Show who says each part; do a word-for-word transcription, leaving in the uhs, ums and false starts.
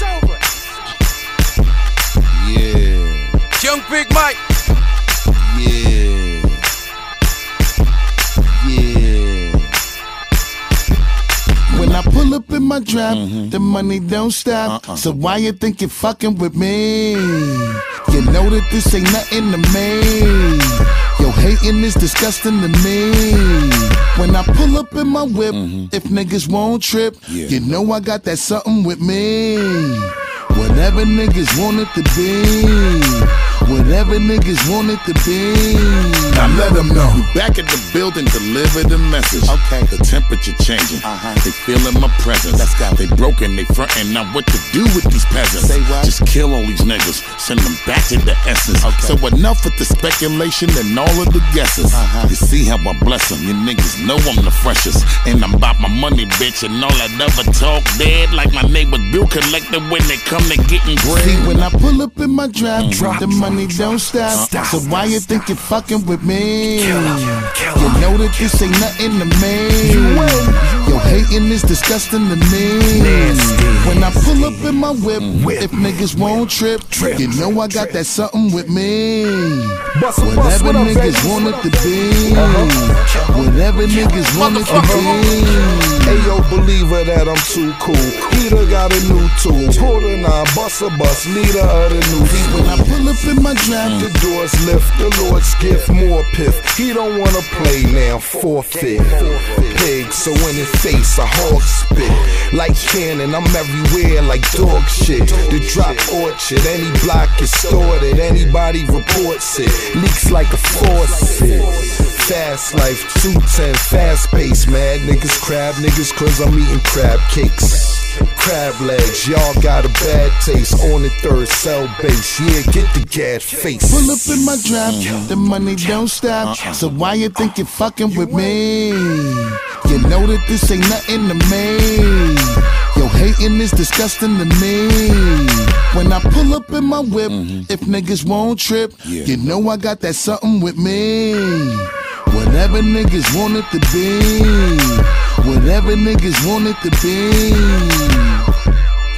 Speaker 1: over.
Speaker 2: Yeah.
Speaker 1: Young Big Mike.
Speaker 2: Yeah. Yeah.
Speaker 3: When I pull up in my drop,
Speaker 2: mm-hmm.
Speaker 3: the money don't stop.
Speaker 2: Uh-uh.
Speaker 3: So why you think you're fucking with me? You know that this ain't nothing to me. Yo, hating is disgusting to me. When I pull up in my whip,
Speaker 2: mm-hmm.
Speaker 3: if niggas won't trip,
Speaker 2: yeah.
Speaker 3: you know I got that something with me. Whatever niggas want it to be. Whatever niggas want it to be.
Speaker 2: Now let them know. We back at the building, deliver the message.
Speaker 3: Okay.
Speaker 2: The temperature changing.
Speaker 3: Uh-huh.
Speaker 2: They feeling my presence.
Speaker 3: Let's go.
Speaker 2: They broken, they frontin'. Now what to do with these peasants?
Speaker 3: Say what?
Speaker 2: Just kill all these niggas. Send them back to the essence.
Speaker 3: Okay.
Speaker 2: So enough with the speculation and all of the guesses.
Speaker 3: Uh-huh.
Speaker 2: You see how I bless them. You niggas know I'm the freshest. And I'm about my money, bitch. And all that other talk dead. Like my neighbor's bill collector when they come to getting bread.
Speaker 3: See, when I pull up in my drop,
Speaker 2: Drop,
Speaker 3: the money don't stop.
Speaker 1: Stop.
Speaker 3: So why you think you're fucking with me?
Speaker 1: Kill 'em, kill
Speaker 3: You
Speaker 1: 'em.
Speaker 3: know that this ain't nothing to me. Yo, hating is disgusting to me.
Speaker 1: Nasty.
Speaker 3: When I pull up in my whip,
Speaker 1: Whip.
Speaker 3: if niggas won't trip,
Speaker 1: Trip.
Speaker 3: you know I got that something with me.
Speaker 4: Bust a bust,
Speaker 3: Whatever
Speaker 4: what up,
Speaker 3: niggas
Speaker 4: baby?
Speaker 3: want it to be. Whatever niggas want it to be.
Speaker 4: Ayo, believer that I'm too cool. He done got a new tool. Pull the nine, bust a bus, leader of the new
Speaker 3: When I pull up in my drop,
Speaker 4: The doors lift, the Lord's gift, more piff. He don't wanna play now, forfeit. Pig, so in his face, a hog spit. Like cannon, I'm everywhere like dog shit. The drop orchard, any block is stored it. Anybody reports it, leaks like a faucet. Fast life, two ten, fast pace, mad niggas crab niggas cause I'm eating crab cakes. Crab legs, y'all got a bad taste. On the third cell base, yeah, get the gad face.
Speaker 3: pull up in my drop, the money don't stop. So why you think you're fucking with me? You know that this ain't nothing to me. Yo, hating is disgusting to me. When I pull up in my whip, if niggas won't trip,
Speaker 2: Yeah.
Speaker 3: you know I got that something with me. Whatever niggas want it to be. Whatever niggas want it to be.